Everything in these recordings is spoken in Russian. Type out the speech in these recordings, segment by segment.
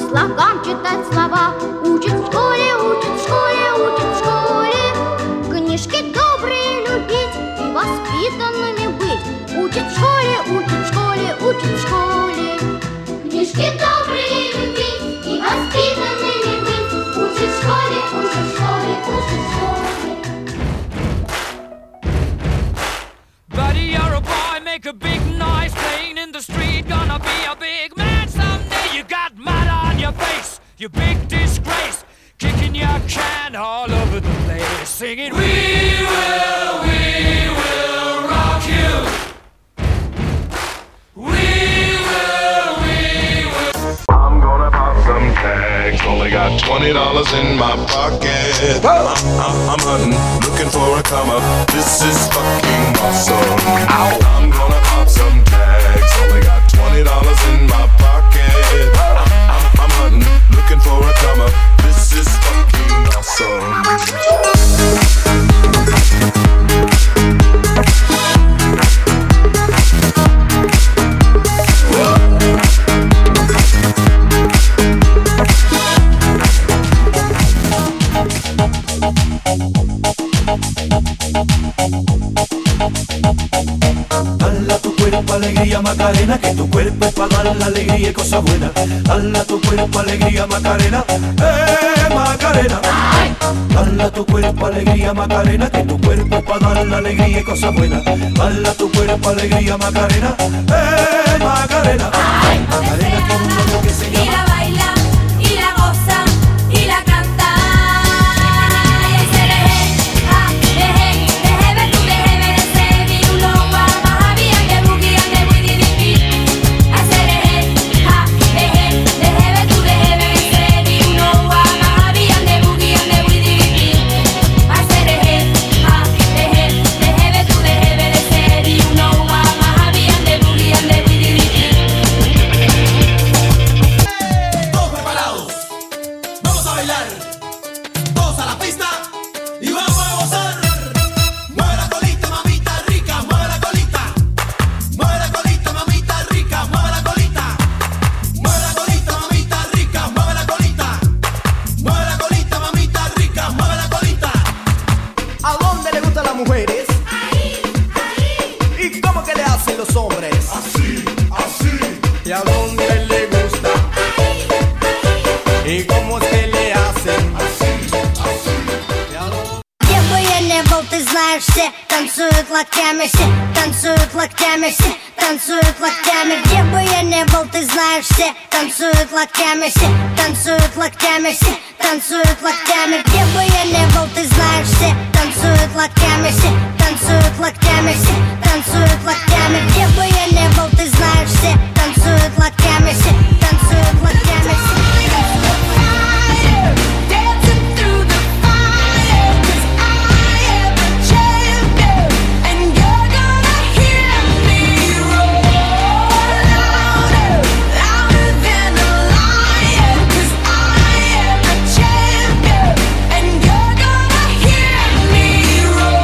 слогам читать слова. Учат в школе, учат в школе, учат в школе. Книжки добрые любить и воспитанными быть. Учат в школе, учат в школе, учат в школе. Книжки добрые любить и воспитанными быть. Учат в школе, учат в школе, учат в школе. Buddy, you're a boy, make a big noise playing in the street. Gonna be a big man someday. You got mud on your face, you big disgrace. Kicking your can all over the place, singing, we will rock you. We will. I'm gonna pop some tags. Only got $20 in my pocket. I'm hunting, looking for a come up. This is fucking awesome. Ow. I'm gonna pop some tags. Only got $20 in my pocket. I'm hunting, looking for a come up. This is fucking awesome. Dale a tu cuerpo alegría Macarena, que tu cuerpo es para dar la alegría y cosas buenas. Dale a tu cuerpo alegría Macarena, Macarena. Dale a tu cuerpo alegría Macarena, que tu cuerpo es para dar la alegría y cosas buenas. Dale a tu cuerpo alegría Macarena, Macarena. Macarena tiene un novio que se llama. Y la baila, y la goza, y la canta. Y el cereje, ah, deje, deje, tu deje, merece, mi uno, guapa, javi, ande, bugi, ande, widi, widi. El cereje, ah, deje, deje, tu deje, merece, mi uno, guapa, javi, ande, bugi, ande, widi, widi. El cereje, ah, deje, deje, tu deje, merece, mi uno, guapa, javi, ande, bugi, ande, widi, widi. Todos preparados, vamos a bailar, todos a la pista y vamos a gozar. Mueve la colita, mamita rica, mueve la colita. Mueve la colita, mamita rica, mueve la colita. Mueve la colita, mamita rica, mueve la colita. Mueve la colita, mamita rica, mueve la colita. ¿A dónde le gustan las mujeres? Ahí, ahí. ¿Y cómo que le hacen los hombres? Así, así. ¿Y a dónde le gusta? ¿Y cómo es que le hacen? ¿Y a dónde? Где бы я не был, ты знаешь, все танцуют локтями, все танцуют локтями, все танцуют локтями. Где бы я не был, ты знаешь, все танцуют локтями, все танцуют локтями, все танцуют локтями. Где бы я не был, ты знаешь, все танцуют локтями, все танцуют локтями, все танцуют локтями. Где бы я не был, ты знаешь, все танцуют локтями, все танцуют локтями, все. Dancing through the fire, 'cause I am a champion, and you're gonna hear me roar louder, louder than a lion. 'Cause I am a champion, and you're gonna hear me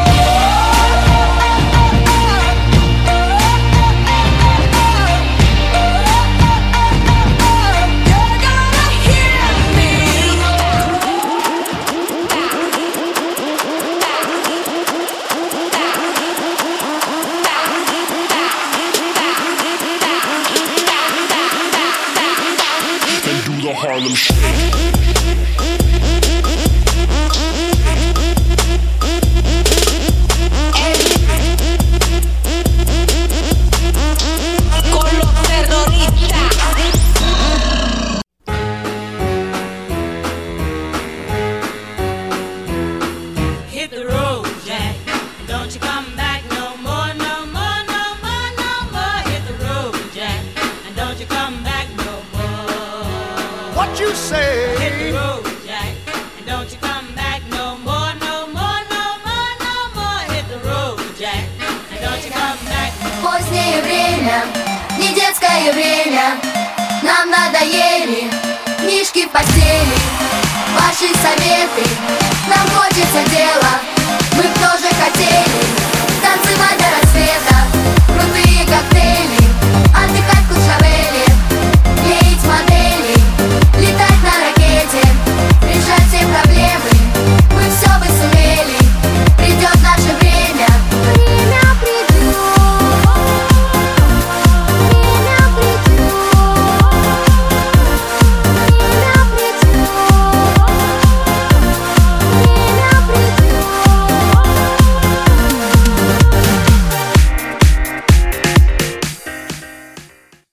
You're gonna hear me Then do the Harlem Shake. con los terroristas. Hit the road, Jack. Don't you come back no more, no more, no more, no more. Hit the road, Jack. And don't you come back no more. What you say? Hit the road, Jack. And don't you come back no more, no more, no more, no more. Hit the road, Jack. And don't you come back no more. Позднее время, не детское время. Нам надоели книжки в постели, ваши советы. Нам хочется дела, мы б тоже хотели танцевать до рассвета.